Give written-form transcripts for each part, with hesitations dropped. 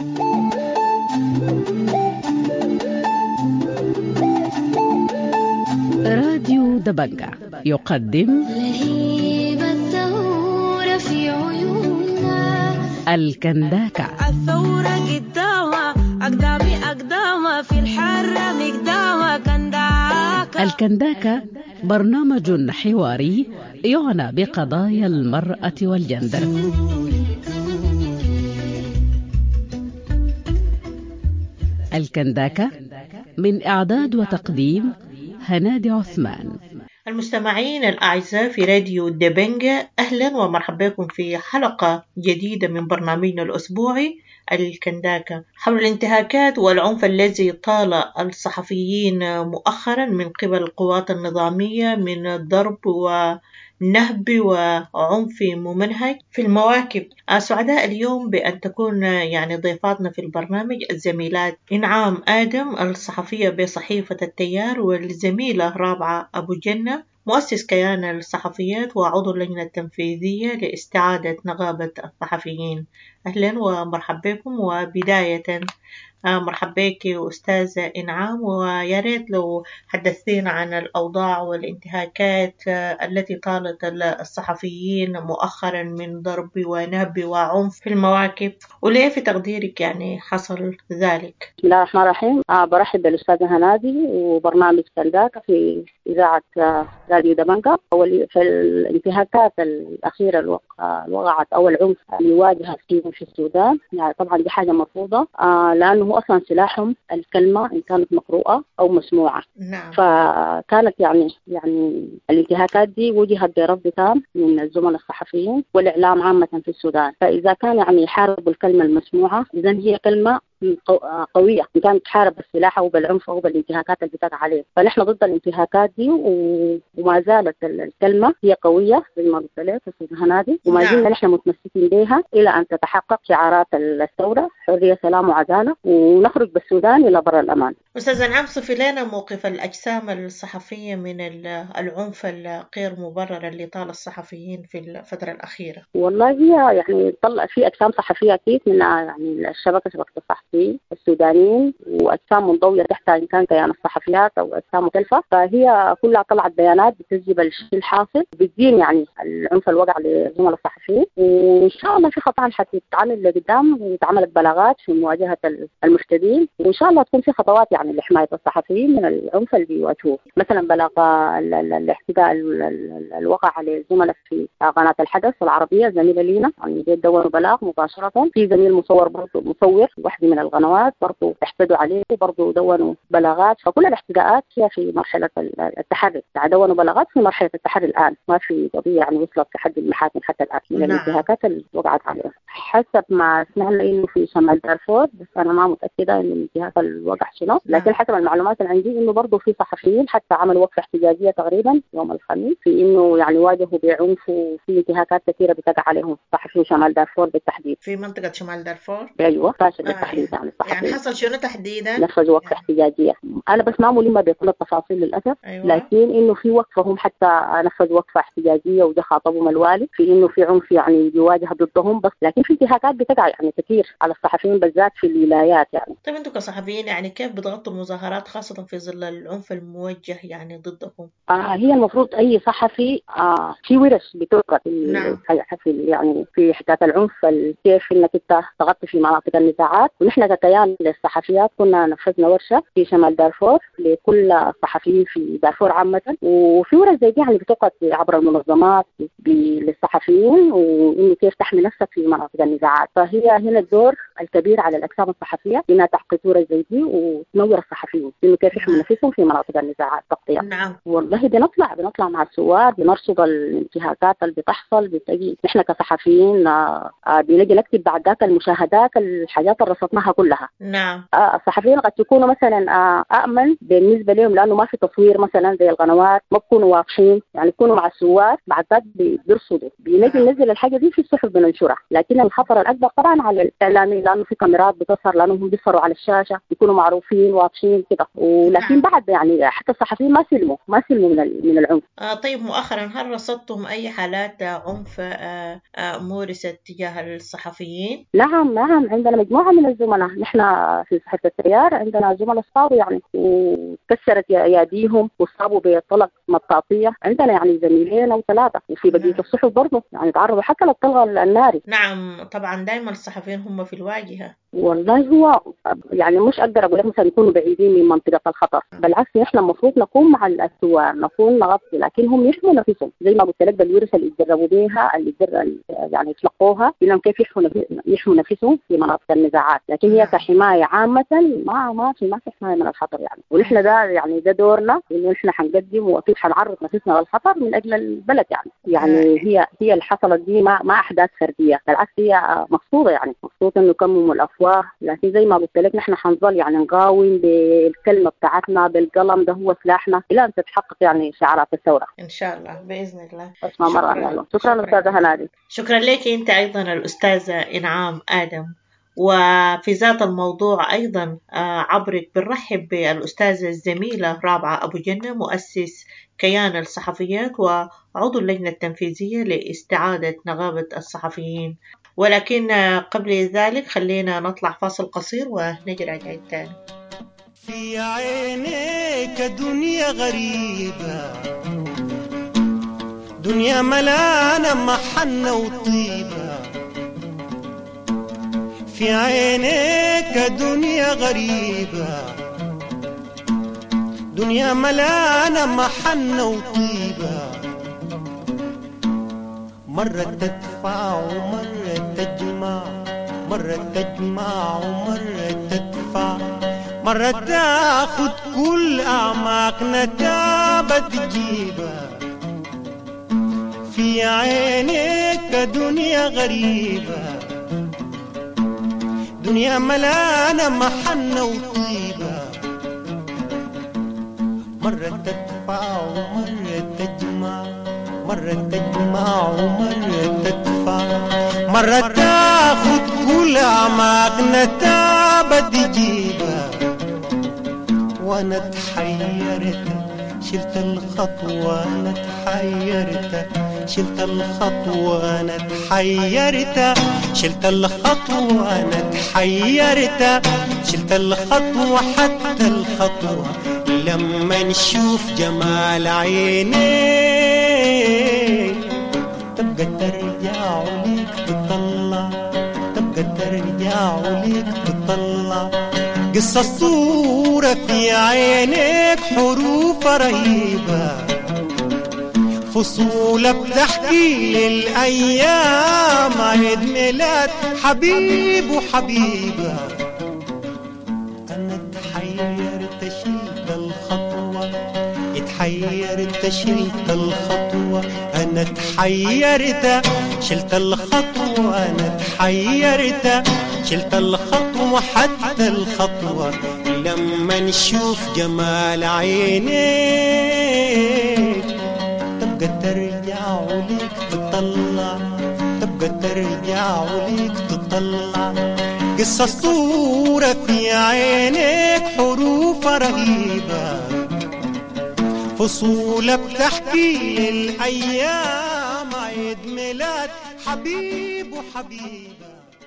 راديو دبنجة يقدم لهيب الثورة في عيوننا، الكنداكة. الثورة قدامها أقدامها في الحرة مقدامها كنداكة. الكنداكة برنامج حواري يعنى بقضايا المرأة والجندر. الكنداكة من إعداد وتقديم هنادي عثمان. المستمعين الأعزاء في راديو دبنجة، أهلا ومرحبا بكم في حلقة جديدة من برنامجنا الأسبوعي الكنداكة حول الانتهاكات والعنف الذي طال الصحفيين مؤخرا من قبل القوات النظامية من ضرب ونهب وعنف ممنهج في المواكب. سعداء اليوم بأن تكون ضيفاتنا في البرنامج الزميلات إنعام آدم الصحفية بصحيفة التيار، والزميلة رابعة أبو جنة مؤسس كيان الصحفيات وعضو اللجنة التنفيذية لاستعادة نقابة الصحفيين. أهلا ومرحبا بكم. وبداية مرحبا بك أستاذة إنعام، ويا ريت لو حدثتينا عن الأوضاع والانتهاكات التي طالت الصحفيين مؤخرا من ضرب ونهب وعنف في المواكب، وليه في تقديرك حصل ذلك؟ بسم الله الرحمن الرحيم. برحب بالأستاذة هنادي وبرنامج كنداكة في إذاعة راديو دبنجة. في الانتهاكات الأخيرة اللي وقعت أو العنف اللي واجه في السودان، طبعا دي حاجة مرفوضة، لأنه أصلا سلاحهم الكلمة إن كانت مقروءة أو مسموعة. نعم. فكانت يعني الانتهاكات دي وجهت برفض تام من الزملاء الصحفيين والإعلام عامة في السودان. فإذا كان يحاربوا الكلمة المسموعة، إذن هي كلمة قوية إن كانت تحارب بالسلاح أو بالعنف أو بالانتهاكات اللي بتقع عليه. فنحن ضد الانتهاكات دي، وما زالت الكلمة هي قوية زي ما قلت لك أستاذ هنادي، وما زلنا نحن متمسكين بها إلى أن تتحقق شعارات الثورة: حرية، سلام، وعدالة، ونخرج بالسودان إلى بر الأمان. أستاذ نعم، صفي لنا موقف الأجسام الصحفية من العنف الغير مبرر اللي طال الصحفيين في الفترة الأخيرة. والله هي طلع في أجسام صحفية أكيد من شبكة الصحفيين السودانيين، وأجسام منضوية تحتها إن كان كيان الصحفيات أو أجسام مختلفة. فهي كلها طلعت بيانات بتسجل الشيء الحاصل، بتدين العنف الوقع لزملاء الصحفيين، وإن شاء الله في خطوات حتتعمل لقدام، واتعملت بلاغات في مواجهة المفتدين، وإن شاء الله تكون في خطوات لحماية الصحفيين من العنف اللي بيواجهوه. مثلا بلاغ الاحتجاج الوقع على الزملاء في قناة الحدث العربية، زميلة لينا دونوا بلاغ مباشرة. في زميل مصور واحدة من القنوات برضو احتجوا عليه، برضو دونوا بلاغات. فكل الاحتجاجات هي في مرحلة التحري، دونوا بلاغات في مرحلة التحري الآن، ما في قضية وصلت لحد المحاكم حتى الآن من الانتهاكات اللي وقعت عليها. حسب ما سمعنا إنه في شمال دارفور، بس أنا ما متأكدة إن الانتهاك الوقع شنو، لكن حسب المعلومات اللي عندي إنه برضو في صحفيين حتى عملوا وقفة احتجاجية تقريبا يوم الخميس، في إنه واجهوا بعنف، وفي انتهاكات كثيرة بتقع عليهم صحفيين شمال دارفور بالتحديد. في منطقة شمال دارفور؟ أيوة، فاشل بالتحديد. حصل شنو تحديدا؟ نفذوا وقفة احتجاجية. أنا بس ما ملمة بكل التفاصيل للأسف. أيوة. لكن إنه في وقفة، هم حتى نفذوا وقفة احتجاجية وجا خاطبهم الوالي في إنه في عنف بيواجه ضدهم، بس لكن في انتهاكات بتقع كثير على الصحفيين بالذات في الولايات. طيب أنتم كصحفيين كيف بتغطوا المظاهرات خاصة في ظل العنف الموجه ضدكم؟ هي المفروض أي صحفي في ورش بتلقى في حكاية العنف، كيف إنك أنت تغطي في مناطق النزاعات. ونحن ككيان للصحفيات كنا نفذنا ورشة في شمال دارفور لكل الصحفيين في دارفور عامة، وفي ورش زي دي بتلقى عبر المنظمات للصحفيين، وإنه كيف تحمي نفسك في مناطق النزاعات. فهي هنا الدور الكبير على الأجسام الصحفية إنها تحقق ورش زي دي وتنور الصحفيين إنه كيف يحموا نفسهم في مناطق النزاعات تغطية. نعم. والله بنطلع مع الثوار، بنرصد الانتهاكات اللي بتحصل. بتجي نحن كصحفيين بنجي نكتب بعد ذاك المشاهدات، الحاجات اللي رصدناها كلها. نعم. الصحفيين قد يكونوا مثلا أأمن بالنسبة لهم، لأنه ما في تصوير مثلا زي القنوات، ما بيكونوا واضحين، يكونوا مع الثوار. بعد ذاك بيرصدوا، بنجي ننزل الحاجة دي في الصحف بننشرها. لكن الخطر الأكبر طبعا على الإعلاميين لانه في كاميرات بتصهر، لانهم بيصوروا على الشاشه بيكونوا معروفين واضحين كده. ولكن بعد يعني حتى الصحفيين ما سلموا من العنف. طيب مؤخرا هل رصدتم أي حالات عنف مورست تجاه الصحفيين؟ نعم عندنا مجموعه من الزملاء، نحن في صحيفه التيار عندنا زملاء صاروا يعني وكسرت اياديهم وصابوا بطلق مطاطيه، عندنا يعني زميلين او 3، وفي بقيه الصحف برضه يعني تعرضوا حتى للطلق الناري. نعم طبعا دائما الصحفيين هم في الواجهه. والله هو يعني مش اقدر اقول لك مثلا يكونوا بعيدين من منطقه الخطر، بالعكس نحن المفروض نكون مع الثوار، نكون نغطي، لكن هم يحموا نفسهم زي ما قلت لك بالورثه اللي يتدربوا بها، يعني يتلقوها انهم كيف يحموا نفسهم في مناطق النزاعات، لكن هي كحمايه عامه ما في حمايه من الخطر يعني. ونحن ده دورنا انه نحن حنقدم واكيد حنعرض نفسنا للخطر من اجل البلد يعني هي اللي حصلت دي ما احداث فرديه، بالعكس هي مقصوده يعني مقصوده انه يكمموا الافواه، لكن زي ما قلت لك نحن حنظل يعني نقاوم بالكلمه بتاعتنا بالقلم، ده هو سلاحنا الى ان تتحقق يعني شعارات الثوره ان شاء الله باذن الله. اسمع مره شكرا استاذه هنادي. شكرا لك انت ايضا الاستاذه انعام ادم. وفي ذات الموضوع أيضا عبرك بنرحب بالأستاذة الزميلة رابعة أبو جنة مؤسس كيان الصحفيات وعضو اللجنة التنفيذية لاستعادة نقابة الصحفيين. ولكن قبل ذلك خلينا نطلع فاصل قصير ونرجع تاني. في عينيك دنيا غريبة، دنيا ملانة محنة وطيبة، في عينيك دنيا غريبة، دنيا ملانة محنة وطيبة، مرة تدفع ومرة تجمع، مرة تجمع ومرة تدفع، مرة تاخد كل أعماقنا تابة تجيبها. في عينيك دنيا غريبة، دنيا ملانة محنة وطيبة، مرة تدفع ومرة تجمع، مرة تجمع ومرة تدفع، مرة تاخد كل أعماقنا تابة تجيبها. وأنا تحيرت شلت الخطوة، أنا تحيرت شلت الخطوة، أنا تحيرت شلت الخطوة، أنا تحيرت شلت الخطوة، حتى الخطوة لما نشوف جمال عينيك تبقى ترجع وليك تطلع، تبقى ترجع وليك تطلع. قصة الصورة في عينيك حروف رهيبة، فصولة بتحكي للأيام عيد ميلاد حبيب وحبيبة. أنا تحيرت شلت الخطوة، اتحيرت شلت الخطوة، أنا تحيرت شلت الخطوة، أنا تحيرت شلت الخطوة، حتى الخطوة لما نشوف جمال عينيك تبقى ترجع وليك تطلع، تبقى ترجع وليك تطلع. قصة اسطورة في عينيك حروف رهيبة، فصولة بتحكي للأيام عيد ميلاد حبيب وحبيبة.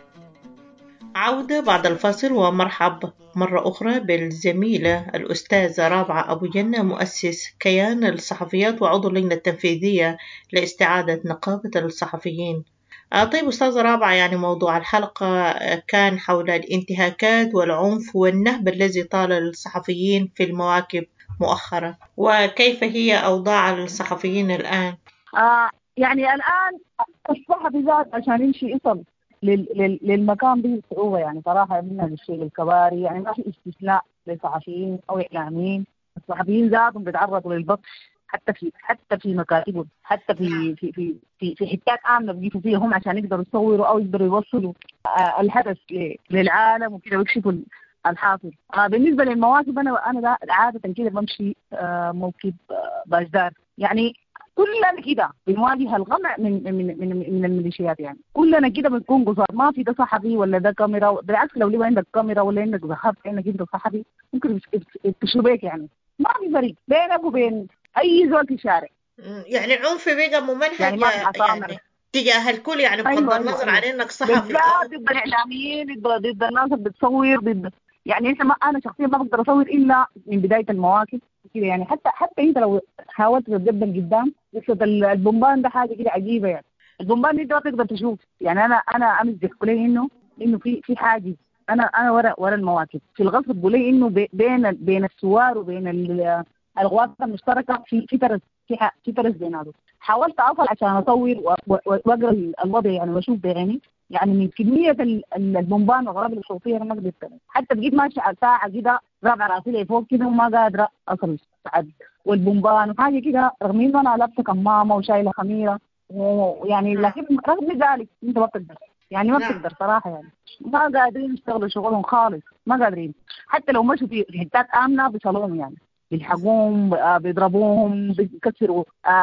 عودة بعد الفاصل ومرحب مرة أخرى بالزميلة الأستاذة رابعة أبو جنة مؤسس كيان الصحفيات وعضو اللجنة التنفيذية لاستعادة نقابة الصحفيين. طيب أستاذة رابعة، يعني موضوع الحلقة كان حول الانتهاكات والعنف والنهب الذي طال الصحفيين في المواكب مؤخرا، وكيف هي أوضاع الصحفيين الآن؟ يعني الآن الصحفي ذات عشان يمشي اسم للمكان به صعوبة، يعني صراحة منها للشيء الكباري، يعني ما في استثناء لصحفيين أو إعلاميين. الصحفيين ذاتهم بيتعرضوا للبطش حتى في مكاتبهم، حتى في حتات آمنة بيجوا فيها هم عشان يقدروا يصوروا أو يقدروا يوصلوا الحدث للعالم وكده ويكشفوا الحاصل. بالنسبة للمواكب أنا عادة كده بمشي موكب باشدار، يعني كلنا كده بنواجه القمع من الميليشيات يعني. كلنا كده بنكون قصار، ما في ده صحفي ولا ده كاميرا. بالعكس لو عندك كاميرا ولا عندك صحافة انك انت صحفي ممكن يكتشفوا بيك يعني. ما في فرق بينك وبين اي زول في الشارع. يعني العنف بقى ممنهج يعني ما في حصانة يعني تجاه الكل، يعني بغض النظر عن انك صحفي بالذات ضد الاعلاميين، ضد الناس اللي بتصور، ضد يعني انت ما انا شخصيا ما بقدر اصور الا من بدايه المواقف كده يعني. حتى انت لو حاولت تتقدم قدام قصه البومبان ده حاجه كده عجيبه يعني. البومبان دي انت ما تقدر تشوف يعني. انا امس بيحكوا لي انه في حاجه. انا ورا المواقف في الغرب بيقول لي انه بين الثوار وبين القوات المشتركه في ترس، في ترس بيناتهم. حاولت اصل عشان اصور واقرا الوضع يعني واشوف بعيني يعني من كميه البومبان والغرابه الصوتيه انا ما قدرت. حتى بقيت ماشي على ساعه كده رافعه راسي لفوق كده وما قادره اصل سعد والبومبان وحاجه كده، رغم انه انا لابسه كمامه وشايله خميره ويعني لكن رغم ذلك انت ما بتقدر يعني ما بتقدر صراحه يعني. ما قادرين يشتغلوا شغلهم خالص، ما قادرين. حتى لو مشوا في حتات امنه بيصلوهم يعني، بيلحقوهم بيضربوهم بيكسروا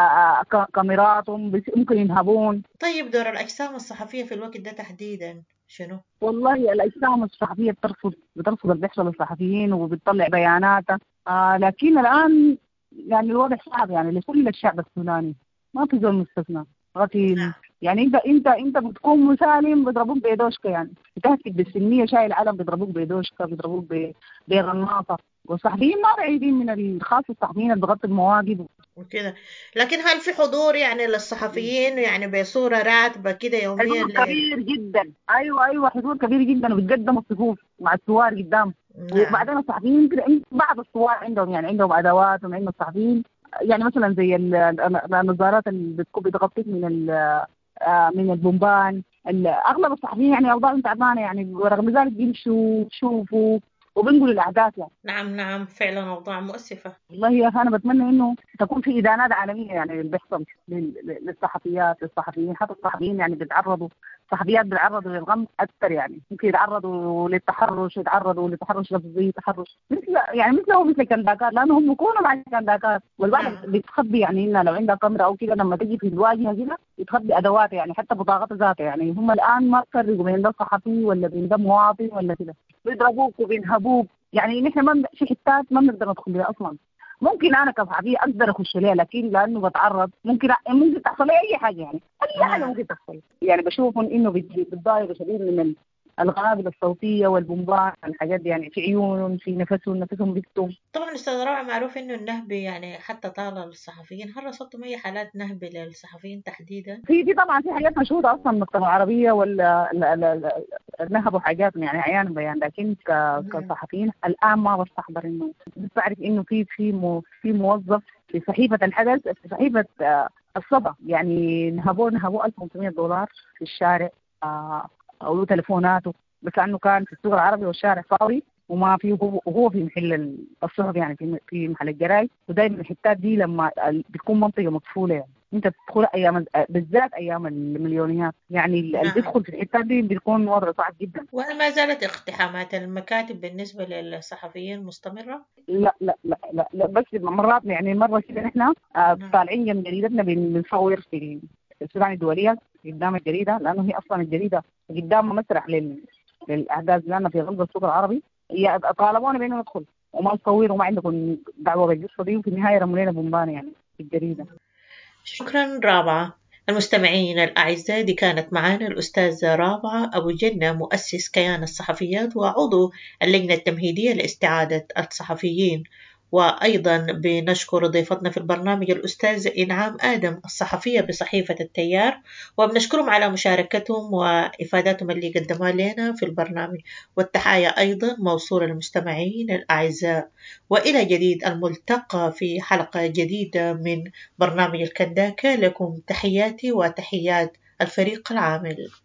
كاميراتهم ممكن ينهبون. طيب دور الأجسام الصحفية في الوقت ده تحديدا شنو؟ والله الأجسام الصحفية بترفض اللي بيحصل للصحفيين وبتطلع بياناتها. لكن الآن يعني الوضع صعب يعني لكل الشعب السوداني، ما في زول مستثنى. غسيل يعني انت بتكون مسالم بيضربوك بيدوشكا يعني، بتهتك بالسنية شايل علم بيضربوك بيدوشكا، بيضربوك بغناطة. والصحفيين ما بعيدين من الخاص، الصحفيين اللي بغطوا المواقف وكده. لكن هل في حضور يعني للصحفيين يعني بصورة راتبة كده يوميا؟ حضور كبير جدا. ايوه حضور كبير جدا، وبتقدموا الصفوف مع الثوار قدام. وبعدين الصحفيين يمكن بعض الثوار عندهم ادوات وعندهم الصحفيين يعني مثلا زي النظارات اللي بتكون بتغطيك من البومبان. اغلب الصحفيين يعني اوضاعهم تعبانه يعني، ورغم ذلك بيمشوا يشوفوا وبنقولوا الاحداث يعني. نعم فعلا اوضاع مؤسفه. والله يا اخي انا بتمنى انه تكون في ادانات عالميه يعني اللي بيحصل للصحفيين. حتى الصحفيين يعني صحفيات بيتعرضوا للغم اكثر يعني، ممكن يتعرضوا للتحرش، يتعرضوا لتحرش لفظي، تحرش مثل الكنداكات، لانه هم بيكونوا مع الكنداكات. والواحد بيتخبي يعني إنه لو عندها كاميرا او كده لما تجي في الواجهه كده يتخبي ادوات يعني، حتى بطاقته ذاتها يعني. هم الان ما فرقوا بين ده صحفي ولا بين ده مواطن ولا كده، بيضربوك وبينهبوك يعني. نحن ما في حتات ما بنقدر ندخل لها اصلا. ممكن انا كصحفيه اقدر اخش لها، لكن لانه بتعرض ممكن تحصل لي اي حاجه يعني، اي حاجه ممكن تحصل يعني. بشوف انه بتضايقوا شديد من القنابل الصوتيه والبومبان الحاجات دي يعني، في عيونهم، في نفسهم بيكتم. طبعا استاذ روعة معروف انه النهب يعني حتى طال للصحفيين. هل رصدتم اي حالات نهب للصحفيين تحديدا؟ في طبعا في حاجات مشهوره اصلا المكتبه العربيه ولا نهبوا حاجات يعني عيان بيان، لكن كصحفيين الان ما بستحضر انه بعرف انه في موظف في صحيفه الحدث، في صحيفه الصدى يعني نهبوه $1500 في الشارع او تليفوناته، بس لانه كان في السوق العربي والشارع فوري وما في، وهو في محل الصحف يعني في محل الجرايد. ودايما الحتات دي لما بتكون منطقه مقفوله يعني، انت بتدخل ايام بالذات ايام المليونيات يعني اللي بيدخل في الحتات دي بيكون وضع صعب جدا. وهل ما زالت اقتحامات المكاتب بالنسبه للصحفيين مستمره؟ لا بس مرات يعني مره كده نحن طالعين جنب جريدتنا بنصور في السودان الدوليه قدام الجريده، لانه هي اصلا الجريده قدام مسرح للاحداث لنا في غلب السوق العربي. طالبونا بانه ندخل وما نصور وما عندكم دعوه بالقصه دي، وفي النهايه رموا لنا بومبان يعني في الجريده. شكرا رابعه. المستمعين الأعزاء، دي كانت معنا الأستاذة رابعة أبو جنة، مؤسس كيان الصحفيات وعضو اللجنة التمهيدية لاستعادة الصحفيين. وأيضا بنشكر ضيفتنا في البرنامج الأستاذ إنعام آدم، الصحفية بصحيفة التيار، وبنشكرهم على مشاركتهم وإفاداتهم اللي قدموها لنا في البرنامج. والتحايا أيضا موصولة للمستمعين الأعزاء، وإلى جديد الملتقى في حلقة جديدة من برنامج الكنداكة. لكم تحياتي وتحيات الفريق العامل.